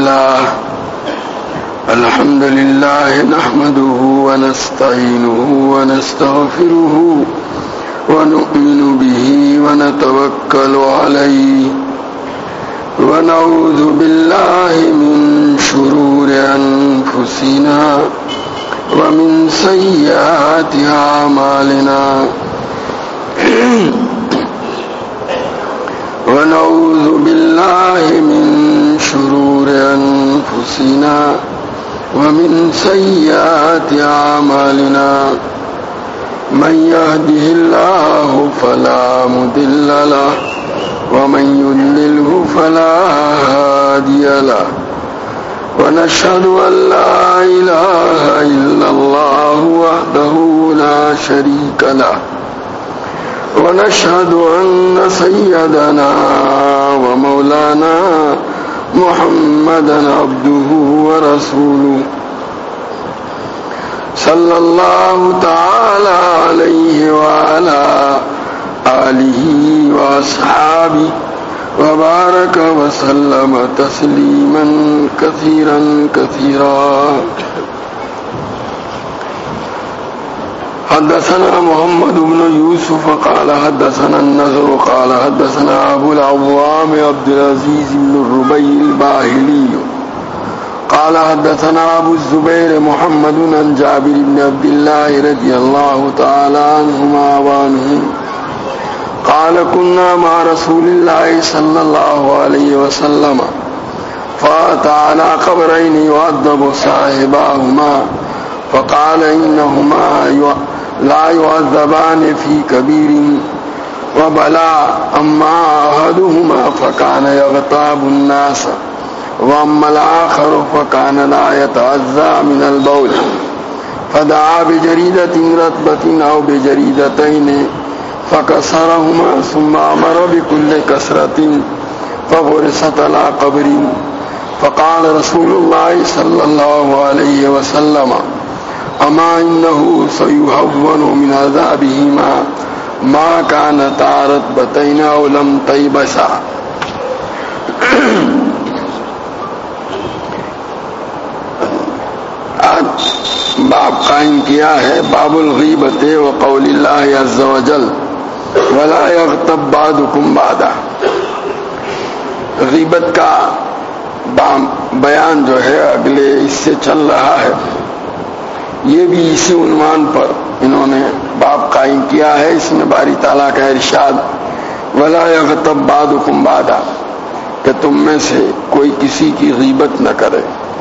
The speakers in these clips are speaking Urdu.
لله الحمد لله نحمده ونستعينه ونستغفره ونؤمن به ونتوكل عليه ونعوذ بالله من شرور أنفسنا ومن سيئات أعمالنا ونعوذ بالله من شرور أنفسنا ومن سيئات أعمالنا من يهده الله فلا مضل له ومن يضلله فلا هادي له ونشهد أن لا إله إلا الله وحده لا شريك له ونشهد أن سيدنا ومولانا محمدا عبده ورسوله صلى الله تعالى عليه وعلى آله وأصحابه وبارك وسلم تسليما كثيرا كثيرا. حدثنا محمد بن يوسف قال حدثنا النضر قال حدثنا أبو العوام عبد العزيز بن الربيع الباهلي قال حدثنا أبو الزبير محمد عن جابر بن عبد الله رضي الله تعالى عنهما وعنهم قال كنا مع رسول الله صلى الله عليه وسلم فأتى على قبرين يعذب صاحباهما فقال إنهما لا يعذبان في كبير وبلا أما أحدهما فكان يغتاب الناس وأما الآخر فكان لا يتعذى من البول فدعا بجريدة رطبة أو بجريدتين فكسرهما ثم أمر بكل كسرة فغرست على قبر فقال رسول الله صلى الله عليه وسلم أما إنه سيهون من عذابهما ما كانتا رطبتين أو لم تيبسا. باب قائم کیا ہے باب الغیبت و قول اللہ عز وجل ولا یغتب بعضکم بعضا. غیبت کا بیان جو ہے اگلے اس سے چل رہا ہے. یہ بھی اسی عنوان پر انہوں نے باب قائم کیا ہے. اس میں باری تعالیٰ کا ارشاد ولا یغتب بعضکم بعضا کہ تم میں سے کوئی کسی کی غیبت نہ کرے.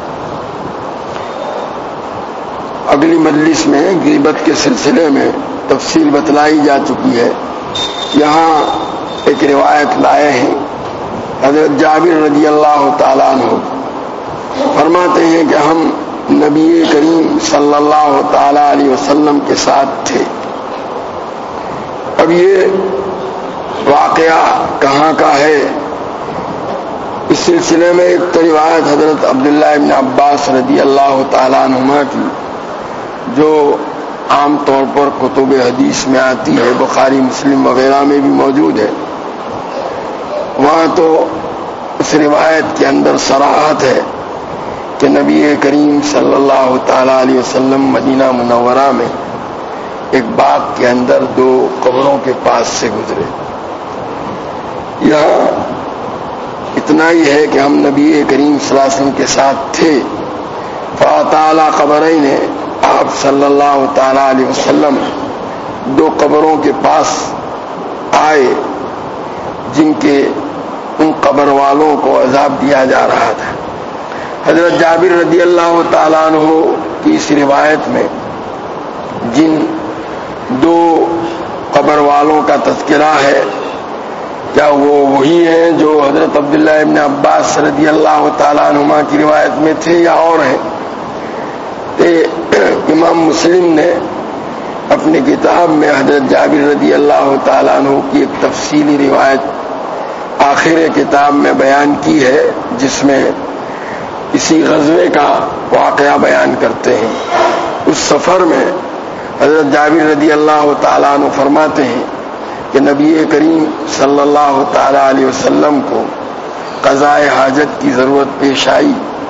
اگلی مجلس میں غیبت کے سلسلے میں تفصیل بتلائی جا چکی ہے. یہاں ایک روایت لائے ہیں. حضرت جابر رضی اللہ تعالیٰ عنہ فرماتے ہیں کہ ہم نبی کریم صلی اللہ تعالیٰ علیہ وسلم کے ساتھ تھے. اب یہ واقعہ کہاں کا ہے؟ اس سلسلے میں ایک تو روایت حضرت عبداللہ ابن عباس رضی اللہ تعالیٰ عنہما کی جو عام طور پر کتب حدیث میں آتی ہے, بخاری مسلم وغیرہ میں بھی موجود ہے. وہاں تو اس روایت کے اندر صراحت ہے کہ نبی کریم صلی اللہ تعالیٰ علیہ وسلم مدینہ منورہ میں ایک باغ کے اندر دو قبروں کے پاس سے گزرے. یہاں اتنا ہی ہے کہ ہم نبی کریم صلی اللہ علیہ وسلم کے ساتھ تھے. فأتى على قبرين آپ صلی اللہ تعالیٰ علیہ وسلم دو قبروں کے پاس آئے جن کے ان قبر والوں کو عذاب دیا جا رہا تھا. حضرت جابر رضی اللہ تعالیٰ عنہ کی اس روایت میں جن دو قبر والوں کا تذکرہ ہے, کیا وہ وہی ہیں جو حضرت عبداللہ ابن عباس رضی اللہ تعالیٰ عنہما کی روایت میں تھے یا اور ہیں؟ امام مسلم نے اپنی کتاب میں حضرت جابر رضی اللہ تعالیٰ عنہ کی ایک تفصیلی روایت آخر کتاب میں بیان کی ہے, جس میں اسی غزوے کا واقعہ بیان کرتے ہیں. اس سفر میں حضرت جابر رضی اللہ تعالیٰ عنہ فرماتے ہیں کہ نبی کریم صلی اللہ تعالیٰ علیہ وسلم کو قضاء حاجت کی ضرورت پیش آئی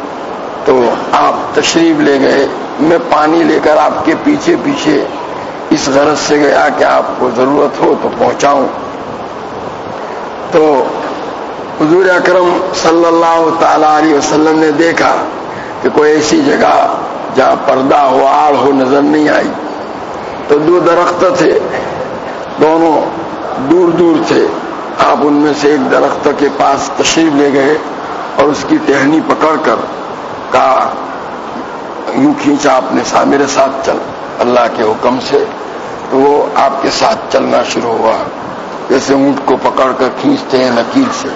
تو آپ تشریف لے گئے. میں پانی لے کر آپ کے پیچھے پیچھے اس غرض سے گیا کہ آپ کو ضرورت ہو تو پہنچاؤں. تو حضور اکرم صلی اللہ تعالی علیہ وسلم نے دیکھا کہ کوئی ایسی جگہ جہاں پردہ ہو آڑ ہو نظر نہیں آئی. تو 2 درخت تھے, دونوں دور دور تھے. آپ ان میں سے ایک درخت کے پاس تشریف لے گئے اور اس کی ٹہنی پکڑ کر کہا, یوں کھینچا آپ نے, میرے ساتھ چل اللہ کے حکم سے. تو وہ آپ کے ساتھ چلنا شروع ہوا جیسے اونٹ کو پکڑ کر کھینچتے ہیں نکیل سے,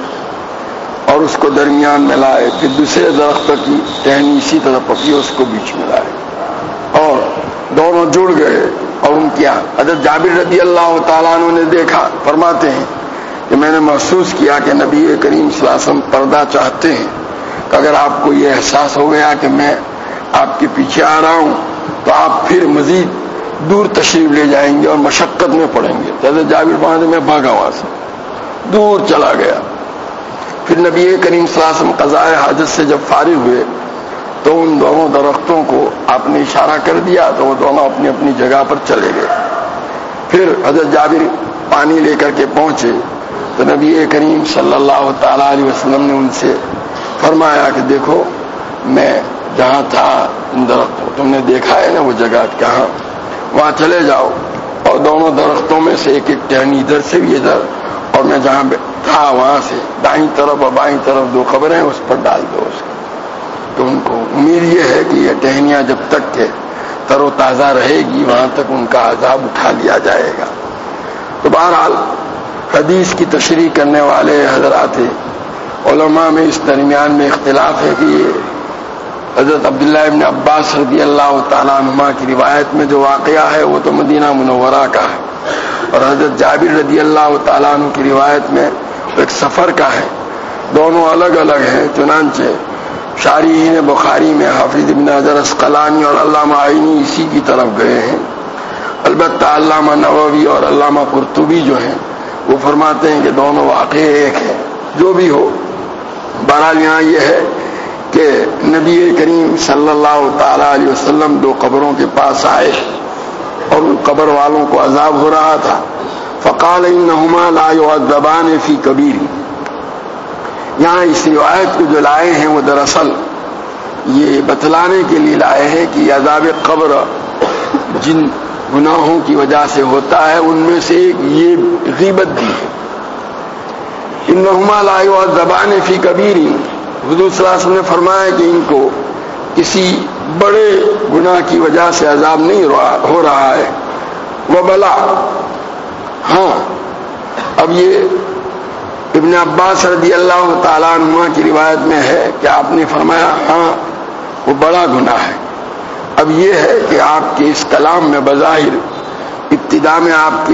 اور اس کو درمیان میں لائے. پھر دوسرے درخت کی ٹہنی اسی طرح پکڑی, اس کو بیچ میں لائے اور دونوں جڑ گئے. اور ان کیا حضرت جابر رضی اللہ تعالیٰ عنہ نے دیکھا, فرماتے ہیں کہ میں نے محسوس کیا کہ نبی کریم صلی اللہ علیہ وسلم پردہ چاہتے ہیں. کہ اگر آپ کو یہ احساس ہو گیا کہ میں آپ کے پیچھے آ رہا ہوں تو آپ پھر مزید دور تشریف لے جائیں گے اور مشقت میں پڑیں گے. حضرت جابر فرماتے میں بھاگا وہاں سے, دور چلا گیا. پھر نبی کریم صلی اللہ علیہ وسلم قضاء حاجت سے جب فارغ ہوئے تو ان دونوں درختوں کو آپ نے اشارہ کر دیا تو وہ دونوں اپنی اپنی جگہ پر چلے گئے. پھر حضرت جابر پانی لے کر کے پہنچے تو نبی کریم صلی اللہ تعالی علیہ وسلم نے ان سے فرمایا کہ دیکھو میں جہاں تھا ان درختوں, تم نے دیکھا ہے نا وہ جگہ, کہاں, وہاں چلے جاؤ اور دونوں درختوں میں سے ایک ایک ٹہنی ادھر سے بھی ادھر, اور میں جہاں تھا وہاں سے دائیں طرف اور بائیں طرف 2 قبریں اس پر ڈال دو اس کو. تو ان کو امید یہ ہے کہ یہ ٹہنیاں جب تک کہ تر و تازہ رہے گی وہاں تک ان کا عذاب اٹھا لیا جائے گا. تو بہرحال حدیث کی تشریح کرنے والے حضرات علماء میں اس درمیان میں اختلاف ہے کہ یہ حضرت عبداللہ ابن عباس رضی اللہ تعالیٰ عنہما کی روایت میں جو واقعہ ہے وہ تو مدینہ منورہ کا ہے, اور حضرت جابر رضی اللہ تعالیٰ عنہ کی روایت میں ایک سفر کا ہے. دونوں الگ الگ ہیں. چنانچہ شارحین بخاری میں حافظ ابن حجر اسقلانی اور علامہ عینی اسی کی طرف گئے ہیں. البتہ علامہ نووی اور علامہ قرطبی جو ہیں وہ فرماتے ہیں کہ دونوں واقعے ایک ہیں. جو بھی ہو, بہرحال یہاں یہ ہے کہ نبی کریم صلی اللہ تعالی علیہ وسلم 2 قبروں کے پاس آئے اور ان قبر والوں کو عذاب ہو رہا تھا. فقال انہما لا يعذبان فی کبیر. یہاں اس روایت کو جو لائے ہیں وہ دراصل یہ بتلانے کے لیے لائے ہیں کہ عذاب قبر جن گناہوں کی وجہ سے ہوتا ہے ان میں سے ایک یہ غیبت بھی ہے. انہما لا يعذبان فی کبیر. حضور صلی اللہ علیہ وسلم نے فرمایا کہ ان کو کسی بڑے گناہ کی وجہ سے عذاب نہیں ہو رہا ہے. وبلا, ہاں اب یہ ابن عباس رضی اللہ تعالیٰ عنہ کی روایت میں ہے کہ آپ نے فرمایا ہاں وہ بڑا گناہ ہے. اب یہ ہے کہ آپ کے اس کلام میں بظاہر ابتدا میں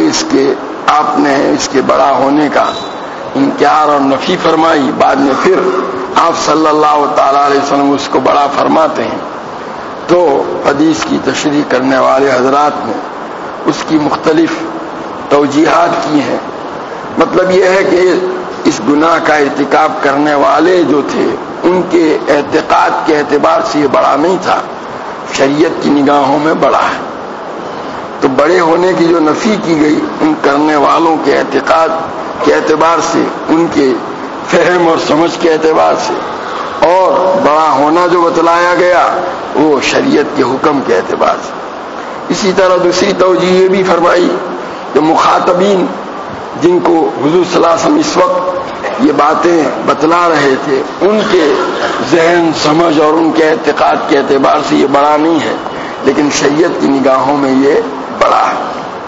آپ نے اس کے بڑا ہونے کا انکار اور نفی فرمائی, بعد میں پھر آپ صلی اللہ تعالی علیہ وسلم اس کو بڑا فرماتے ہیں. تو حدیث کی تشریح کرنے والے حضرات نے اس کی مختلف توجیحات کی ہیں. مطلب یہ ہے کہ اس گناہ کا ارتکاب کرنے والے جو تھے ان کے اعتقاد کے اعتبار سے یہ بڑا نہیں تھا, شریعت کی نگاہوں میں بڑا ہے. تو بڑے ہونے کی جو نفی کی گئی ان کرنے والوں کے اعتقاد کے اعتبار سے, ان کے فہم اور سمجھ کے اعتبار سے, اور بڑا ہونا جو بتلایا گیا وہ شریعت کے حکم کے اعتبار سے. اسی طرح دوسری توجیہ یہ بھی فرمائی کہ مخاطبین جن کو حضور صلی اللہ علیہ وسلم اس وقت یہ باتیں بتلا رہے تھے ان کے ذہن سمجھ اور ان کے اعتقاد کے اعتبار سے یہ بڑا نہیں ہے, لیکن شریعت کی نگاہوں میں یہ بڑا ہے.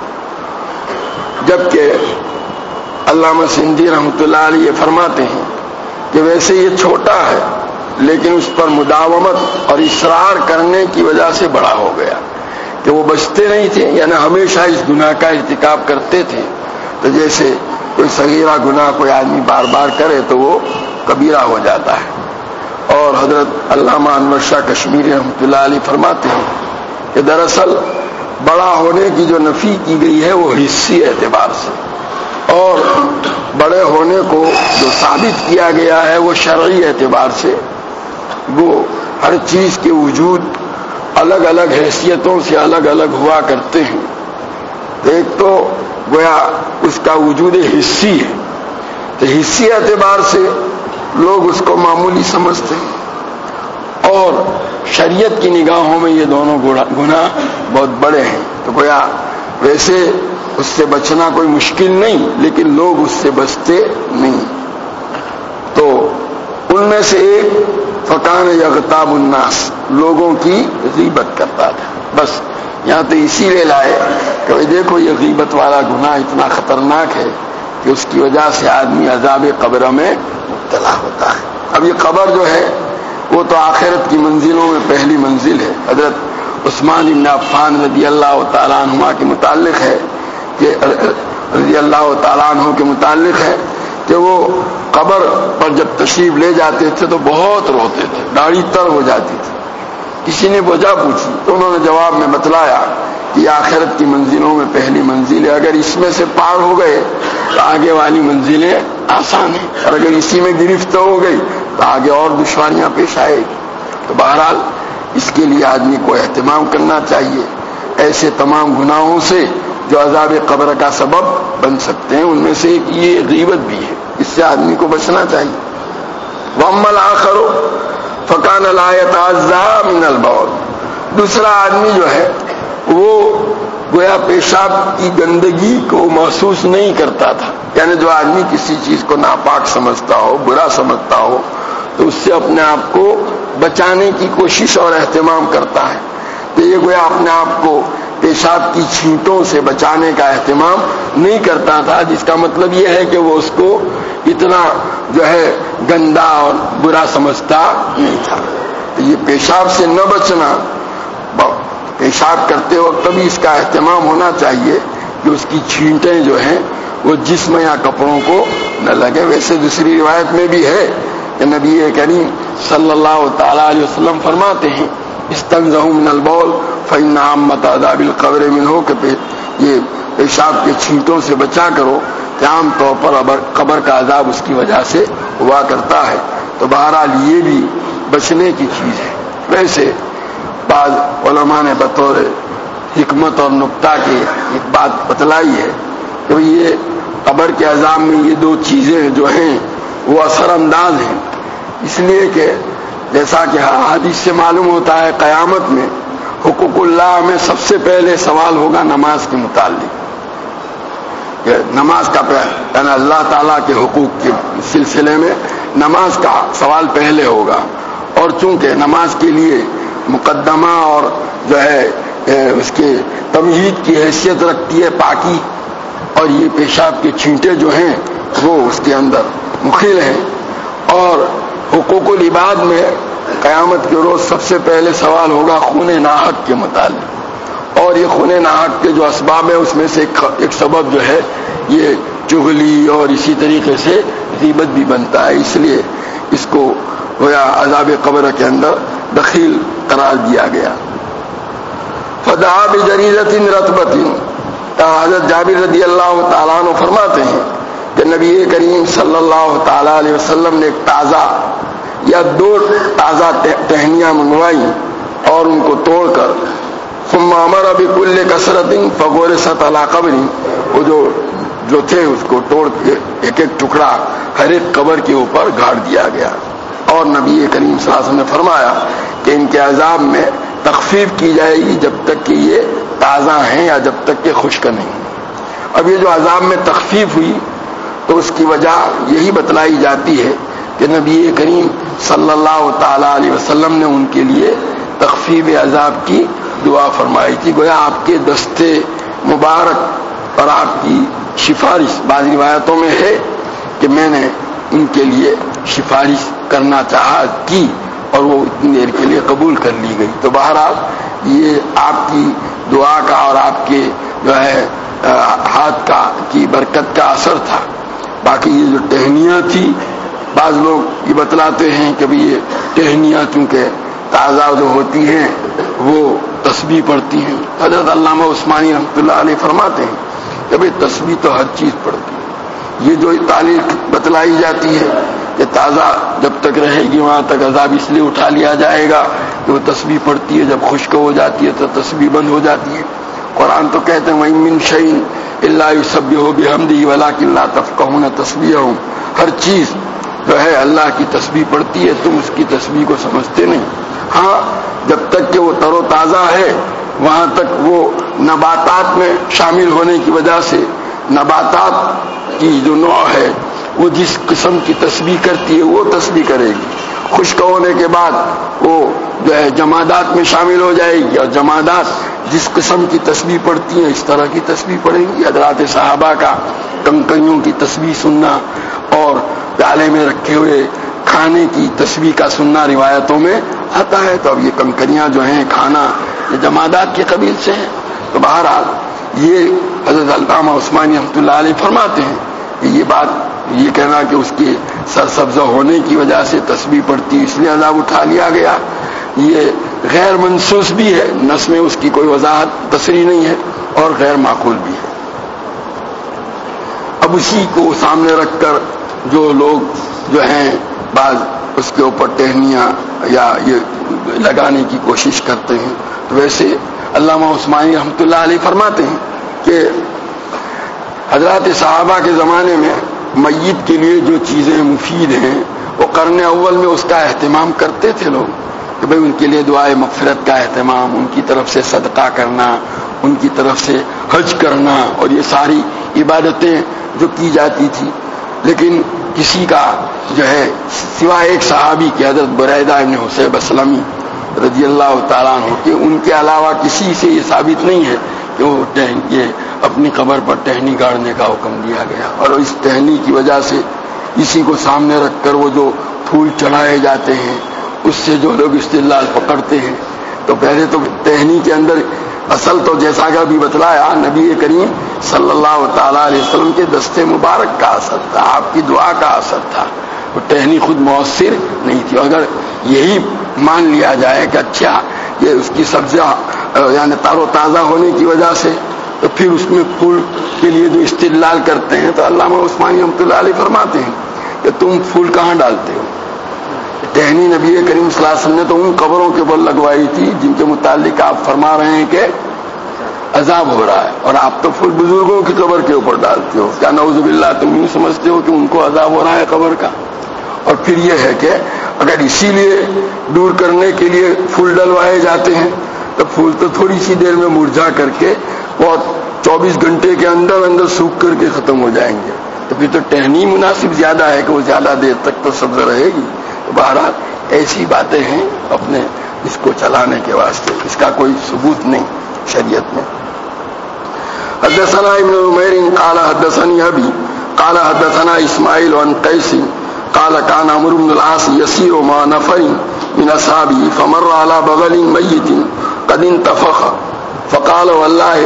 جبکہ علامہ سندھی رحمۃ اللہ علیہ فرماتے ہیں کہ ویسے یہ چھوٹا ہے لیکن اس پر مداومت اور اصرار کرنے کی وجہ سے بڑا ہو گیا, کہ وہ بچتے نہیں تھے, یعنی ہمیشہ اس گناہ کا ارتکاب کرتے تھے. تو جیسے کوئی صغیرہ گناہ کوئی آدمی بار بار کرے تو وہ کبیرہ ہو جاتا ہے. اور حضرت علامہ انور شاہ کشمیری رحمۃ اللہ علیہ فرماتے ہیں کہ دراصل بڑا ہونے کی جو نفی کی گئی ہے وہ حصی اعتبار سے, اور بڑے ہونے کو جو ثابت کیا گیا ہے وہ شرعی اعتبار سے. وہ ہر چیز کے وجود الگ الگ حیثیتوں سے الگ الگ ہوا کرتے ہیں. ایک تو گویا اس کا وجود حصی ہے، تو حصی اعتبار سے لوگ اس کو معمولی سمجھتے ہیں، اور شریعت کی نگاہوں میں یہ دونوں گناہ بہت بڑے ہیں. تو گویا ویسے اس سے بچنا کوئی مشکل نہیں، لیکن لوگ اس سے بچتے نہیں. تو ان میں سے ایک فکان یغتاب الناس، لوگوں کی غیبت کرتا تھا. بس یہاں تو اسی لیے لائے کہ دیکھو یہ غیبت والا گناہ اتنا خطرناک ہے کہ اس کی وجہ سے آدمی عذاب قبر میں مبتلا ہوتا ہے. اب یہ قبر جو ہے وہ تو آخرت کی منزلوں میں پہلی منزل ہے. حضرت عثمان بن عفان رضی اللہ تعالیٰ عنہ کے متعلق ہے کہ کہ وہ قبر پر جب تشریف لے جاتے تھے تو بہت روتے تھے، داڑھی تر ہو جاتی تھی. کسی نے وجہ پوچھی تو انہوں نے جواب میں بتلایا کہ یہ آخرت کی منزلوں میں پہلی منزل ہے، اگر اس میں سے پار ہو گئے تو آگے والی منزلیں آسان ہیں، اور اگر اسی میں گرفت ہو گئی تو آگے اور دشواریاں پیش آئے گی. تو بہرحال اس کے لیے آدمی کو اہتمام کرنا چاہیے. ایسے تمام گناہوں سے جو عذاب قبر کا سبب بن سکتے ہیں ان میں سے ایک یہ غیبت بھی ہے، اس سے آدمی کو بچنا چاہیے. وَأَمَّا الْآخَرُ فَكَانَ لَا يَتَعَزَّى مِنَ الْبَوْلِ، دوسرا آدمی جو ہے وہ گویا پیشاب کی گندگی کو محسوس نہیں کرتا تھا. یعنی جو آدمی کسی چیز کو ناپاک سمجھتا ہو، برا سمجھتا ہو، تو اس سے اپنے آپ کو بچانے کی کوشش اور اہتمام کرتا ہے. تو یہ گویا اپنے آپ کو پیشاب کی چھینٹوں سے بچانے کا اہتمام نہیں کرتا تھا، جس کا مطلب یہ ہے کہ وہ اس کو اتنا جو ہے گندا اور برا سمجھتا نہیں تھا. تو یہ پیشاب سے نہ بچنا، پیشاب کرتے وقت بھی اس کا اہتمام ہونا چاہیے کہ اس کی چھینٹیں جو ہیں وہ جسم یا کپڑوں کو نہ لگے. ویسے دوسری روایت میں بھی ہے کہ نبی کریم صلی اللہ تعالی علیہ وسلم فرماتے ہیں استنزہوا من البول فإن عامۃ عذاب القبر منہ، کہ یہ پیشاب کے چھینٹوں سے بچا کرو کہ عام طور پر قبر کا عذاب اس کی وجہ سے ہوا کرتا ہے. تو بہرحال یہ بھی بچنے کی چیز ہے. ویسے بعض علماء نے بطور حکمت اور نکتہ کے ایک بات بتلائی ہے کہ یہ قبر کے عذاب میں یہ دو چیزیں جو ہیں وہ اثر انداز ہیں، اس لیے کہ جیسا کہ حدیث سے معلوم ہوتا ہے قیامت میں حقوق اللہ میں سب سے پہلے سوال ہوگا نماز کے متعلق، کہ نماز کا یعنی اللہ تعالیٰ کے حقوق کے سلسلے میں نماز کا سوال پہلے ہوگا. اور چونکہ نماز کے لیے مقدمہ اور جو ہے اس کے تمہید کی حیثیت رکھتی ہے پاکی، اور یہ پیشاب کے چھینٹے جو ہیں وہ اس کے اندر مخل ہیں. اور حقوق العباد میں قیامت کے روز سب سے پہلے سوال ہوگا خون ناحق کے متعلق، اور یہ خون ناحق کے جو اسباب ہیں اس میں سے ایک سبب جو ہے یہ چغلی اور اسی طریقے سے غیبت بھی بنتا ہے. اس لیے اس کو گویا عذاب قبر کے اندر دخیل قرار دیا گیا. فدعا بجریدۃ رطبۃ، حضرت جابر رضی اللہ تعالیٰ عنہ فرماتے ہیں کہ نبی کریم صلی اللہ تعالیٰ علیہ وسلم نے ایک تازہ یا دو تازہ ٹہنیاں منگوائی اور ان کو توڑ کر ثم امر بكل كسرة فغرست على قبر، وہ جو تھے اس کو توڑ کے ایک ایک ٹکڑا ہر ایک قبر کے اوپر گاڑ دیا گیا. اور نبی کریم صلی اللہ علیہ وسلم نے فرمایا کہ ان کے عذاب میں تخفیف کی جائے گی جب تک کہ یہ تازہ ہیں یا جب تک کہ خشک نہیں. اب یہ جو عذاب میں تخفیف ہوئی تو اس کی وجہ یہی بتلائی جاتی ہے کہ نبی کریم صلی اللہ تعالی علیہ وسلم نے ان کے لیے تخفیف عذاب کی دعا فرمائی تھی. گویا آپ کے دستے مبارک اور آپ کی سفارش بعض روایتوں میں ہے کہ میں نے ان کے لیے سفارش کرنا چاہا کی اور وہ اتنی دیر کے لیے قبول کر لی گئی. تو بہرحال یہ آپ کی دعا کا اور آپ کے جو ہے ہاتھ کی برکت کا اثر تھا. باقی یہ جو ٹہنیاں تھی بعض لوگ یہ بتلاتے ہیں کہ بھی یہ ٹہنیاں چونکہ تازہ جو ہوتی ہیں وہ تسبیح پڑھتی ہیں. حضرت علامہ عثمانی رحمۃ اللہ علیہ فرماتے ہیں کہ بھئی تسبیح تو ہر چیز پڑھتی ہے. یہ جو تعلیم بتلائی جاتی ہے کہ تازہ جب تک رہے گی وہاں تک عذاب اس لیے اٹھا لیا جائے گا کہ وہ تسبیح پڑھتی ہے، جب خشک ہو جاتی ہے تو تسبیح بند ہو جاتی ہے۔ قرآن تو کہتے ہیں وَإِن مِّن شَيْءٍ إِلَّا يُسَبِّحُ بِحَمْدِهِ وَلَٰكِن لَّا تَفْقَهُونَ تَسْبِيحَهُم، ہر چیز جو ہے اللہ کی تسبیح پڑھتی ہے، تم اس کی تسبیح کو سمجھتے نہیں۔ ہاں جب تک کہ وہ تر و تازہ ہے وہاں تک وہ نباتات میں شامل ہونے کی وجہ سے نباتات کی جو نوع ہے وہ جس قسم کی تسبیح کرتی ہے وہ تسبیح کرے گی، خشک ہونے کے بعد وہ جو ہے جمادات میں شامل ہو جائے گی، اور جمادات جس قسم کی تسبیح پڑھتی ہیں اس طرح کی تسبیح پڑھیں گی۔ حضرات صحابہ کا کنکریوں کی تسبیح سننا اور پیالے میں رکھے ہوئے کھانے کی تسبیح کا سننا روایتوں میں آتا ہے۔ تو اب یہ کنکریاں جو ہیں کھانا یہ جمادات کے قبیل سے ہیں۔ تو بہرحال یہ حضرت علامہ عثمانی رحمۃ اللہ علیہ فرماتے ہیں کہ یہ بات یہ کہنا کہ اس کے سرسبزہ ہونے کی وجہ سے تسبیح پڑھتی اس لیے عذاب اٹھا لیا گیا، یہ غیر منصوص بھی ہے، نص میں اس کی کوئی وضاحت تصریح نہیں ہے، اور غیر معقول بھی ہے۔ اب اسی کو سامنے رکھ کر جو لوگ جو ہیں بعض اس کے اوپر ٹہنیاں یا یہ لگانے کی کوشش کرتے ہیں، تو ویسے علامہ عثمانی رحمۃ اللہ علیہ فرماتے ہیں کہ حضرات صحابہ کے زمانے میں میت کے لیے جو چیزیں مفید ہیں وہ قرن اول میں اس کا اہتمام کرتے تھے لوگ، کہ بھئی ان کے لیے دعائے مغفرت کا اہتمام، ان کی طرف سے صدقہ کرنا، ان کی طرف سے حج کرنا، اور یہ ساری عبادتیں جو کی جاتی تھی۔ لیکن کسی کا جو ہے سوائے ایک صحابی کے حضرت بریدہ ابن حصیب اسلمی رضی اللہ تعالیٰ عنہ کہ ان کے علاوہ کسی سے یہ ثابت نہیں ہے کہ وہ یہ اپنی قبر پر ٹہنی گاڑنے کا حکم دیا گیا، اور اس ٹہنی کی وجہ سے اسی کو سامنے رکھ کر وہ جو پھول چڑھائے جاتے ہیں اس سے جو لوگ استدلال پکڑتے ہیں۔ تو پہلے تو ٹہنی کے اندر اصل تو جیسا کہ ابھی بتلایا نبی کریم صلی اللہ تعالیٰ علیہ وسلم کے دستے مبارک کا اثر تھا، آپ کی دعا کا اثر تھا، وہ ٹہنی خود مؤثر نہیں تھی۔ اگر یہی مان لیا جائے کہ اچھا یہ اس کی سبزیاں یعنی تر و تازہ ہونے کی وجہ سے، تو پھر اس میں پھول کے لیے جو استدلال کرتے ہیں تو علامہ عثمانی رحمۃ اللہ علیہ فرماتے ہیں کہ تم پھول کہاں ڈالتے ہو؟ ٹہنی نبی کریم صلی اللہ علیہ وسلم نے تو ان قبروں کے اوپر لگوائی تھی جن کے متعلق آپ فرما رہے ہیں کہ عذاب ہو رہا ہے، اور آپ تو پھول بزرگوں کی قبر کے اوپر ڈالتے ہو، کیا نعوذ باللہ تم یوں سمجھتے ہو کہ ان کو عذاب ہو رہا ہے قبر کا؟ اور پھر یہ ہے کہ اگر اسی لیے دور کرنے کے لیے پھول ڈلوائے جاتے ہیں تو پھول تو تھوڑی سی دیر میں مرجھا کر کے بہت 24 گھنٹے کے اندر اندر سوکھ کر کے ختم ہو جائیں گے، تو پھر تو ٹہنی مناسب زیادہ ہے کہ وہ زیادہ دیر تک تو سبز رہے گی۔ تو بہرحال ایسی باتیں ہیں اپنے اس کو چلانے کے واسطے، اس کا کوئی ثبوت نہیں شریعت میں۔ حدثنا ابن عمیر قال حدثني ابي قال حدثنا اسماعيل عن قيس قال كان عمرو بن العاص يسير مع نفر من اصحابه فمر على بغل ميت قد انتفخ فقال والله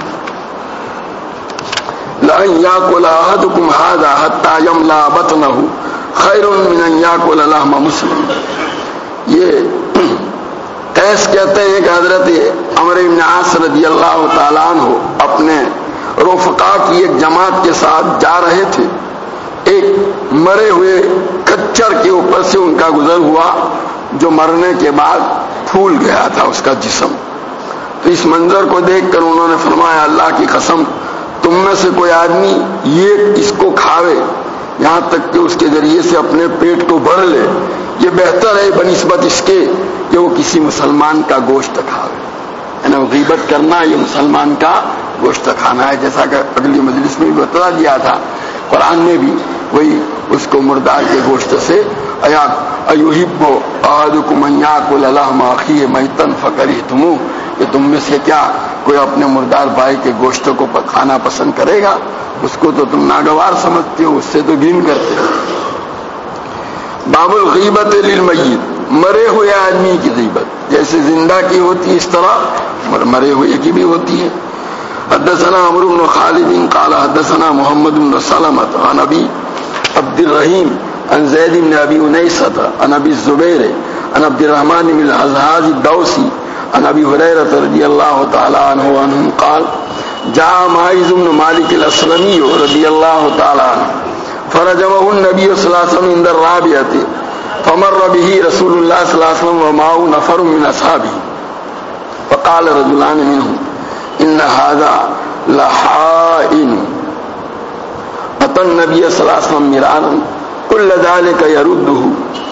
لأن يأكل أحدكم هذا حتى يملأ بطنه خير من أن يأكل لحم مسلم۔ یہ قیس کہتے ہیں کہ حضرت عمرو بن عاص رضی اللہ تعالیٰ عنہ اپنے رفقا کی ایک جماعت کے ساتھ جا رہے تھے، ایک مرے ہوئے کچر کے اوپر سے ان کا گزر ہوا جو مرنے کے بعد پھول گیا تھا اس کا جسم۔ تو اس منظر کو دیکھ کر انہوں نے فرمایا اللہ کی قسم تم میں سے کوئی آدمی یہ اس کو کھاوے یہاں تک کہ اس کے ذریعے سے اپنے پیٹ کو بھر لے، یہ بہتر ہے بنسبت اس کے کہ وہ کسی مسلمان کا گوشت کھاوے۔ یعنی غیبت کرنا یہ مسلمان کا گوشت کھانا ہے، جیسا کہ اگلی مجلس میں بھی بتا دیا تھا، قرآن میں بھی وہی اس کو مردار کے گوشت سے ایحب احدکم ان یاکل لحم اخیہ میتا فکرہتموہ، کہ تم میں سے کیا کوئی اپنے مردار بھائی کے گوشت کو کھانا پسند کرے گا؟ اس کو تو تم ناگوار سمجھتے ہو، اس سے تو گھن کرتے ہو۔ باب الغیبت للمیت، مرے ہوئے آدمی کی غیبت جیسے زندہ کی ہوتی اس طرح مرے ہوئے کی بھی ہوتی ہے۔ حدثنا عمرو بن خالد قال حدثنا محمد بن سلمۃ عن ابی عبد الرحیم عن زید بن ابی انیسۃ عن ابی الزبیر عن عبد الرحمن بن الحزاز الدوسی عن ابی ہریرہ رضی اللہ تعالی عنہ قال جاء ماعز بن مالک الاسلمی رضی اللہ تعالی عنہ فرجمه النبي صلى الله عليه وسلم عند الرابعة فمر به رسول الله صلى الله عليه وسلم ومعه نفر من أصحابه فقال رجلان منهم إن هذا لحائن أتى النبي صلى الله عليه وسلم مرارا كل ذلك يرده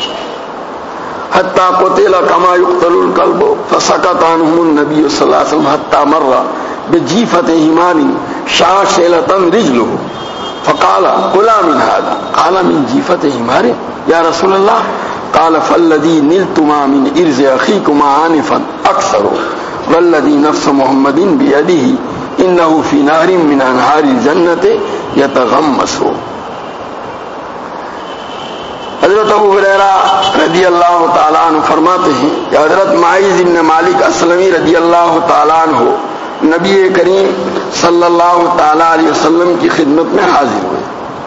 حتى قتل كما يقتل الكلب فسكت عنهم النبي صلى الله عليه وسلم حتى مر بجيفة حمار شاشلة رجله فقال قل من هذا؟ قال من جيفة حمار يا رسول الله. قال فالذي نلتما من إرز أخيكما آنفا أكثر والذي نفس محمد بيده إنه في نهر من أنهار الجنة يتغمس. حضرت ابو ہریرہ رضی اللہ تعالیٰ عنہ فرماتے ہیں کہ حضرت معیذ بن مالک اسلمی رضی اللہ تعالیٰ عنہ نبی کریم صلی اللہ تعالیٰ علیہ وسلم کی خدمت میں حاضر ہوئے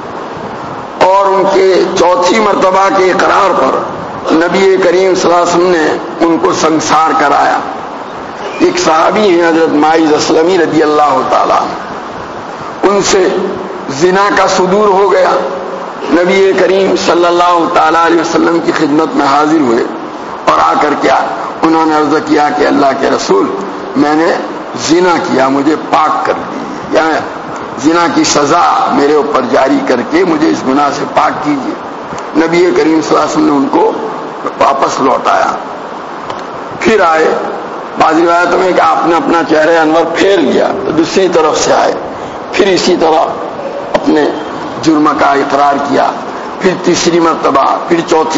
اور ان کے چوتھی مرتبہ کے اقرار پر نبی کریم صلی اللہ علیہ وسلم نے ان کو سنسار کرایا. ایک صحابی ہیں حضرت معیذ اسلمی رضی اللہ تعالیٰ عنہ, ان سے زنا کا صدور ہو گیا. نبی کریم صلی اللہ تعالیٰ علیہ وسلم کی خدمت میں حاضر ہوئے اور آ کر کیا انہوں نے عرض کیا کہ اللہ کے رسول میں نے زنا کیا, مجھے پاک کر دیجیے, یعنی زنا کی سزا میرے اوپر جاری کر کے مجھے اس گناہ سے پاک کیجیے. نبی کریم صلی اللہ علیہ وسلم نے ان کو واپس لوٹایا. پھر آئے, بعض روایتوں میں کہ آپ نے اپنا چہرہ انور پھیر لیا تو دوسری طرف سے آئے, پھر اسی طرح اپنے جرم کا اقرار کیا, پھر تیسری مرتبہ, پھر چوتھی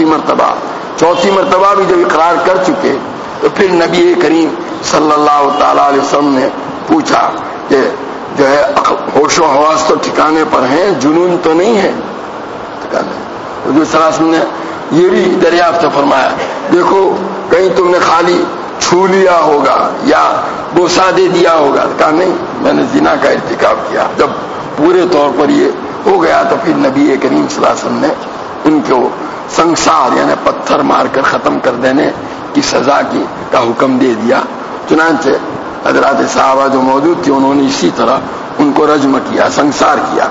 مرتبہ بھی جب اقرار کر چکے تو پھر نبی کریم صلی اللہ تعالیٰ علیہ وسلم نے پوچھا کہ جو ہے ہوش و حواس تو ٹھکانے پر ہیں, جنون تو نہیں ہے ٹھکانے. حضور صلی اللہ علیہ وسلم نے یہ بھی دریافت فرمایا, دیکھو کہیں تم نے خالی چھو لیا ہوگا یا بوسہ دے دیا ہوگا. کہا نہیں, میں نے زنا کا ارتکاب کیا. جب پورے طور پر یہ ہو گیا تو پھر نبی کریم صلی اللہ علیہ وسلم نے ان کو سنسار یعنی پتھر مار کر ختم کر دینے کی سزا کا حکم دے دیا. چنانچہ حضرات صحابہ جو موجود تھے انہوں نے اسی طرح ان کو رجم کیا, سنسار کیا.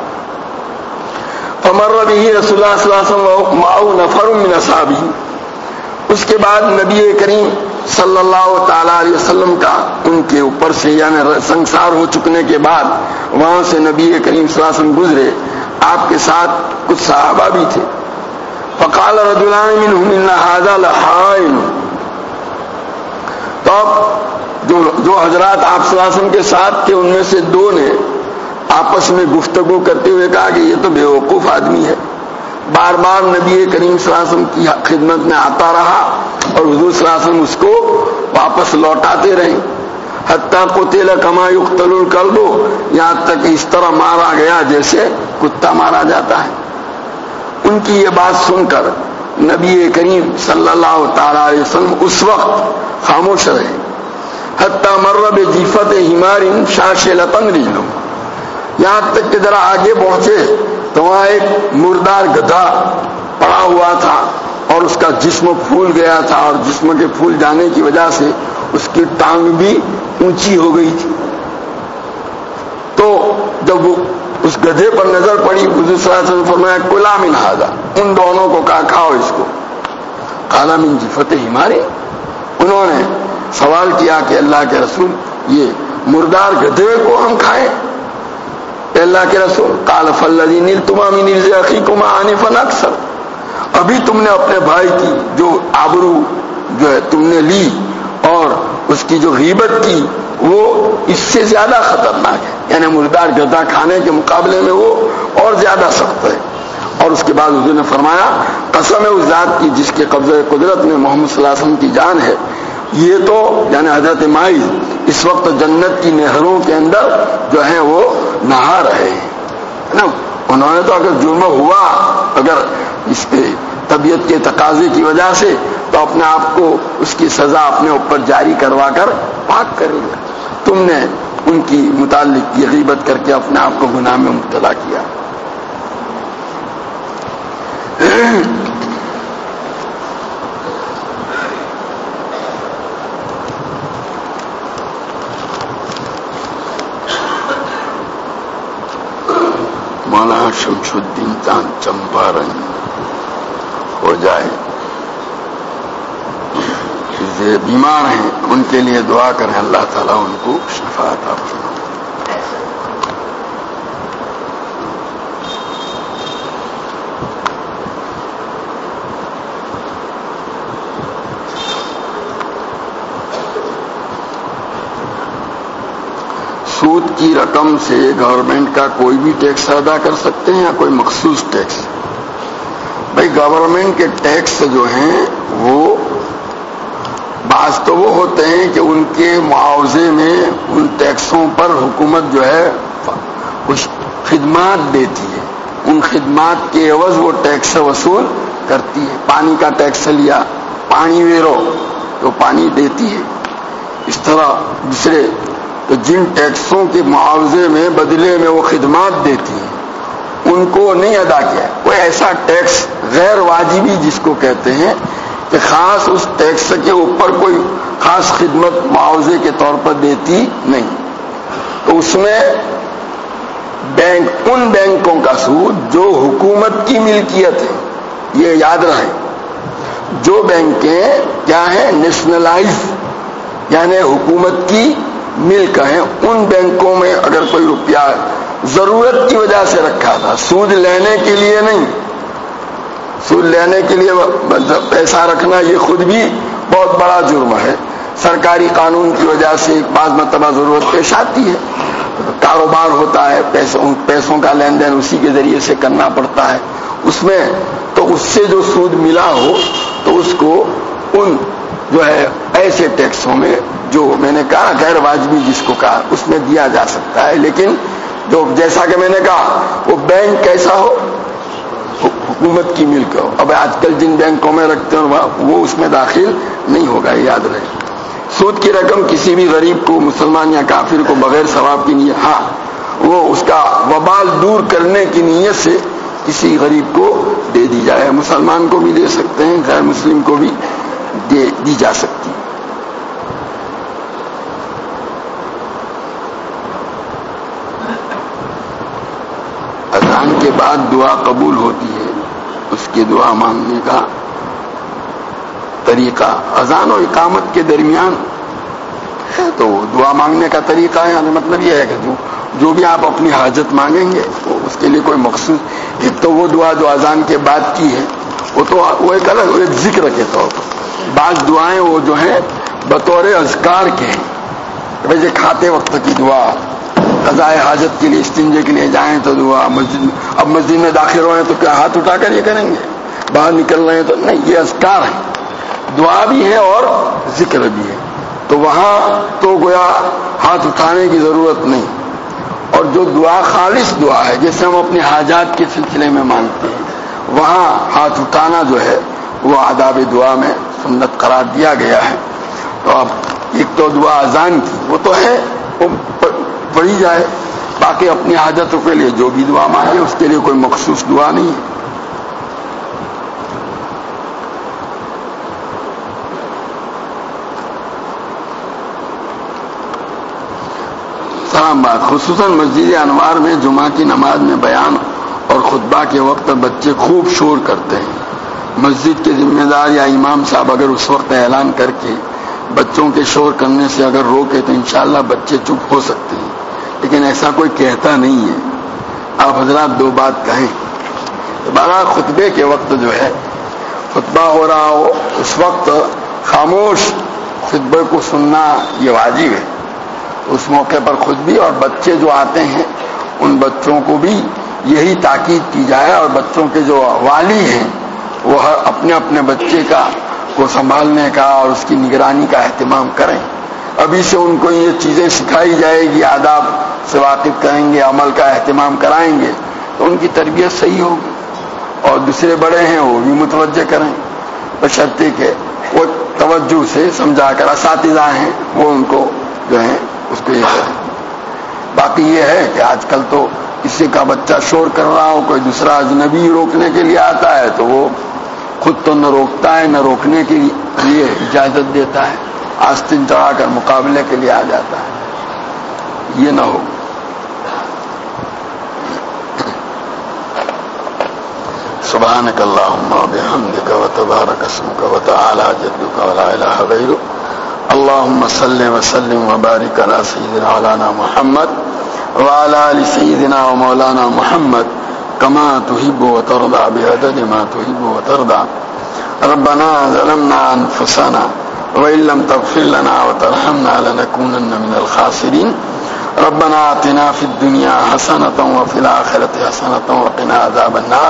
فمر به رسول اللہ صلی اللہ علیہ وسلم معه نفر من اصحابہ. اس کے بعد نبی کریم صلی اللہ تعالیٰ علیہ وسلم کا ان کے اوپر سے یعنی سنسار ہو چکنے کے بعد وہاں سے نبی کریم صلی اللہ علیہ وسلم گزرے, آپ کے ساتھ کچھ صحابہ بھی تھے. فقال رجلان منهم ان هذا لحائن. تو جو حضرات آپ صلی اللہ علیہ وسلم کے ساتھ تھے ان میں سے دو نے آپس میں گفتگو کرتے ہوئے کہا کہ یہ تو بیوقوف آدمی ہے, بار بار نبی کریم صلی اللہ علیہ وسلم کی خدمت میں آتا رہا اور حضور صلی اللہ علیہ وسلم اس کو واپس لوٹاتے رہے. حتیٰ قتل کما یقتل الکلب, یہاں تک اس طرح مارا گیا جیسے کتا مارا جاتا ہے. ان کی یہ بات سن کر نبی کریم صلی اللہ تعالی علیہ وسلم اس وقت خاموش رہے. حتیٰ مر بجیفت حمار شاشلۃ رجلہ, یہاں تک کہ ذرا آگے پہنچے تو وہاں ایک مردار گدھا پڑا ہوا تھا اور اس کا جسم پھول گیا تھا اور جسم کے پھول جانے کی وجہ سے اس کی ٹانگ بھی اونچی ہو گئی تھی. تو جب وہ اس گدھے پر نظر پڑی حضور صلی اللہ علیہ وسلم نے فرمایا کلا من ھذا, ان دونوں کو کہا کھاؤ اس کو. قال من جیفت حمار, انہوں نے سوال کیا کہ اللہ کے رسول یہ مردار گدھے کو ہم کھائیں؟ اللہ کے رسول قال فالذی نلتما من ارض اخیکما آنفا اکثر, ابھی تم نے اپنے بھائی کی جو آبرو جو ہے تم نے لی اور اس کی جو غیبت کی وہ اس سے زیادہ خطرناک ہے, یعنی مردار گدھا کھانے کے مقابلے میں وہ اور زیادہ سخت ہے. اور اس کے بعد حضور نے فرمایا قسم ہے اس ذات کی جس کے قبضہ قدرت میں محمد صلی اللہ علیہ وسلم کی جان ہے, یہ تو یعنی حضرت معیذ اس وقت جنت کی نہروں کے اندر جو ہیں وہ نہا رہے ہیں نا. انہوں نے تو اگر جرم ہوا اگر اس پہ طبیعت کے تقاضے کی وجہ سے تو اپنے آپ کو اس کی سزا اپنے اوپر جاری کروا کر پاک کر لیا. تم نے ان کی متعلق یہ غیبت کر کے اپنے آپ کو گناہ میں مبتلا کیا. مولانا شمس الدین چاند چمپارن ہو جائے. جو بیمار ہیں ان کے لیے دعا کریں, اللہ تعالیٰ ان کو شفا عطا فرمائے. سود کی رقم سے گورنمنٹ کا کوئی بھی ٹیکس ادا کر سکتے ہیں یا کوئی مخصوص ٹیکس؟ بھائی گورنمنٹ کے ٹیکس جو ہیں وہ بعض تو وہ ہوتے ہیں کہ ان کے معاوضے میں ان ٹیکسوں پر حکومت جو ہے کچھ خدمات دیتی ہے, ان خدمات کے عوض وہ ٹیکس وصول کرتی ہے. پانی کا ٹیکس لیا, پانی ویرو تو پانی دیتی ہے. اس طرح دوسرے تو جن ٹیکسوں کے معاوضے میں بدلے میں وہ خدمات دیتی ہیں ان کو نہیں ادا کیا. کوئی ایسا ٹیکس غیر واجبی جس کو کہتے ہیں کہ خاص اس ٹیکس کے اوپر کوئی خاص خدمت معاوضے کے طور پر دیتی نہیں, تو اس میں بینک ان بینکوں کا سود جو حکومت کی ملکیت ہے, یہ یاد رہے. جو بینکیں کیا ہیں نیشنلائز یعنی حکومت کی ملک ہیں, ان بینکوں میں اگر کوئی روپیہ ضرورت کی وجہ سے رکھا تھا, سود لینے کے لیے نہیں, سود لینے کے لیے پیسہ رکھنا یہ خود بھی بہت بڑا جرم ہے. سرکاری قانون کی وجہ سے بعض مرتبہ ضرورت پیش آتی ہے, کاروبار ہوتا ہے, پیسوں کا لین دین اسی کے ذریعے سے کرنا پڑتا ہے, اس میں تو اس سے جو سود ملا ہو تو اس کو ان جو ہے ایسے ٹیکسوں میں جو میں نے کہا غیر واجبی جس کو کہا اس میں دیا جا سکتا ہے. لیکن جو جیسا کہ میں نے کہا وہ بینک کیسا ہو, حکومت کی ملک ہو. اب آج کل جن بینکوں میں رکھتے ہیں وہ اس میں داخل نہیں ہوگا, یاد رہے. سود کی رقم کسی بھی غریب کو, مسلمان یا کافر کو بغیر ثواب کی نیت, ہاں وہ اس کا وبال دور کرنے کی نیت سے کسی غریب کو دے دی جائے. مسلمان کو بھی دے سکتے ہیں, غیر مسلم کو بھی دی جا سکتی. اذان کے بعد دعا قبول ہوتی ہے, اس کی دعا مانگنے کا طریقہ اذان و اقامت کے درمیان ہے تو دعا مانگنے کا طریقہ ہے. یعنی مطلب یہ ہے کہ جو بھی آپ اپنی حاجت مانگیں گے تو اس کے لیے کوئی مخصوص, ایک تو وہ دعا جو اذان کے بعد کی ہے وہ ایک الگ ایک ذکر کے طور پر. بعض دعائیں وہ جو ہیں بطور اذکار کے ہیں, ویسے کھاتے وقت کی دعا, قضائے حاجت کے لیے استنجے کے لیے جائیں تو دعا, اب مسجد میں داخل ہوئے تو کیا ہاتھ اٹھا کر یہ کریں گے, باہر نکل رہے ہیں تو نہیں, یہ اذکار ہے, دعا بھی ہے اور ذکر بھی ہے. تو وہاں تو گویا ہاتھ اٹھانے کی ضرورت نہیں. اور جو دعا خالص دعا ہے جیسے ہم اپنی حاجات کے سلسلے میں مانگتے ہیں, وہاں ہاتھ اٹھانا جو ہے وہ آداب دعا میں سنت قرار دیا گیا ہے. تو اب ایک تو دعا اذان کی وہ تو ہے وہ پڑھی جائے, باقی اپنی حاجتوں کے لیے جو بھی دعا مانگے اس کے لیے کوئی مخصوص دعا نہیں ہے. سلام بات, خصوصاً مسجد انوار میں جمعہ کی نماز میں بیان اور خطبہ کے وقت بچے خوب شور کرتے ہیں. مسجد کے ذمہ دار یا امام صاحب اگر اس وقت اعلان کر کے بچوں کے شور کرنے سے اگر روکے تو انشاءاللہ بچے چپ ہو سکتے ہیں, لیکن ایسا کوئی کہتا نہیں ہے. آپ حضرات دو بات کہیں, بہرحال خطبے کے وقت جو ہے خطبہ ہو رہا ہو اس وقت خاموش خطبے کو سننا یہ واجب ہے. اس موقع پر خود بھی اور بچے جو آتے ہیں ان بچوں کو بھی یہی تاکید کی جائے, اور بچوں کے جو والی ہیں وہ اپنے اپنے بچے کو سنبھالنے کا اور اس کی نگرانی کا اہتمام کریں. ابھی سے ان کو یہ چیزیں سکھائی جائے گی, آداب سے واقف کریں گے, عمل کا اہتمام کرائیں گے تو ان کی تربیت صحیح ہوگی. اور دوسرے بڑے ہیں وہ بھی متوجہ کریں بشرطے کہ وہ توجہ سے سمجھا کر, اساتذہ ہیں وہ ان کو جو ہے اس کو یہ کریں. باقی یہ ہے کہ آج کل تو کسی کا بچہ شور کر رہا ہو, کوئی دوسرا اجنبی روکنے کے لیے آتا ہے تو وہ خود تو نہ روکتا ہے نہ روکنے کے لیے اجازت دیتا ہے, آستین چڑھا کر مقابلے کے لیے آ جاتا ہے. یہ نہ ہو. سبحانك اللهم وبحمدك وتبارك اسمك وتعالى جدك ولا إله غيرك اللهم صل وسلم وبارك على سيدنا مولانا محمد وعلى آل سيدنا ومولانا محمد كما تحب وترضى بعدد ما تحب وترضى ربنا ظلمنا أنفسنا وإن لم تغفر لنا وترحمنا لنكونن من الخاسرين ربنا آتنا في الدنيا حسنة وفي الآخرة حسنة وقنا عذاب النار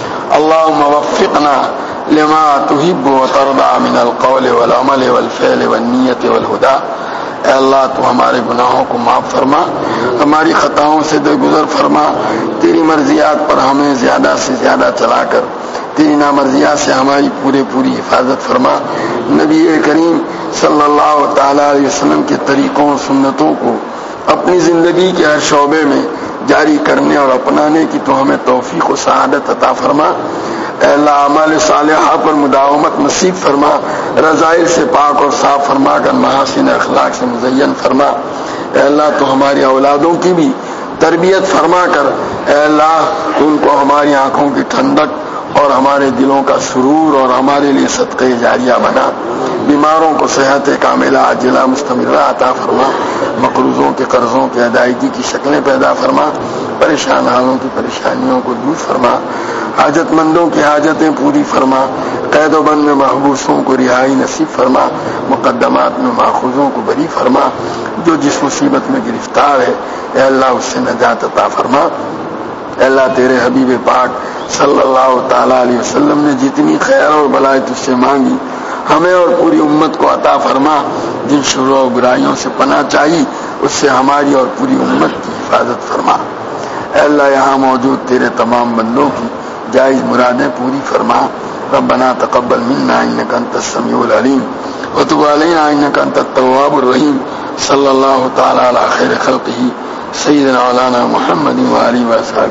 اللهم وفقنا لما تحب وترضى من القول والعمل والفعل والنية والهدى اے اللہ تو ہمارے گناہوں کو معاف فرما، ہماری خطاؤں سے درگزر فرما، تیری مرضیات پر ہمیں زیادہ سے زیادہ چلا کر تیری نامرضیات سے ہماری پوری حفاظت فرما۔ نبی کریم صلی اللہ تعالی علیہ وسلم کے طریقوں سنتوں کو اپنی زندگی کے ہر شعبے میں جاری کرنے اور اپنانے کی تو ہمیں توفیق و سعادت عطا فرما۔ اے اللہ اعمال صالحہ پر مداومت نصیب فرما، رذائل سے پاک اور صاف فرما کر محاسن اخلاق سے مزین فرما۔ اے اللہ تو ہماری اولادوں کی بھی تربیت فرما کر اے اللہ ان کو ہماری آنکھوں کی ٹھنڈک اور ہمارے دلوں کا سرور اور ہمارے لیے صدقہ جاریہ بنا۔ بیماروں کو صحت کاملہ عاجلہ مستمرہ عطا فرما، مقروضوں کے قرضوں کی ادائیگی کی شکلیں پیدا فرما، پریشان حالوں کی پریشانیوں کو دور فرما، حاجت مندوں کی حاجتیں پوری فرما، قید و بند میں محبوسوں کو رہائی نصیب فرما، مقدمات میں ماخوذوں کو بری فرما، جو جس مصیبت میں گرفتار ہے اے اللہ اس سے نجات عطا فرما۔ اے اللہ تیرے حبیب پاک صلی اللہ تعالی علیہ وسلم نے جتنی خیر اور بلائی تجھ سے مانگی ہمیں اور پوری امت کو عطا فرما، جن شرور و برائیوں سے پناہ چاہی اس سے ہماری اور پوری امت کی حفاظت فرما۔ اے اللہ یہاں موجود تیرے تمام بندوں کی جائز مرادیں پوری فرما۔ ربنا تقبل منا انك انت السميع العليم وتب علينا انك انت التواب الرحيم صلی اللہ تعالی علی خیر خلقہ سیدنا مولانا محمد وآلہ وصحبہ